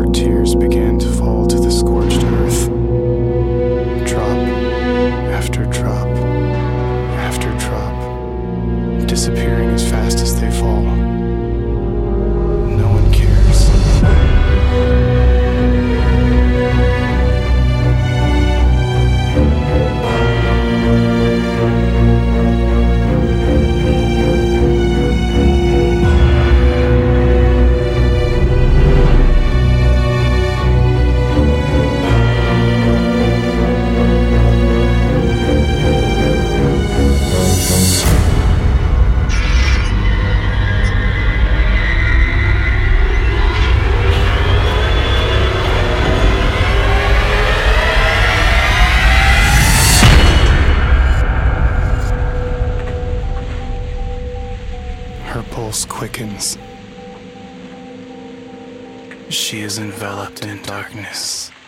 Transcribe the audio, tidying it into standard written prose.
Her tears began to fall to the scorched earth. Drop after drop after drop, disappearing as fast as they fall. No one cares. Her pulse quickens. She is enveloped in darkness.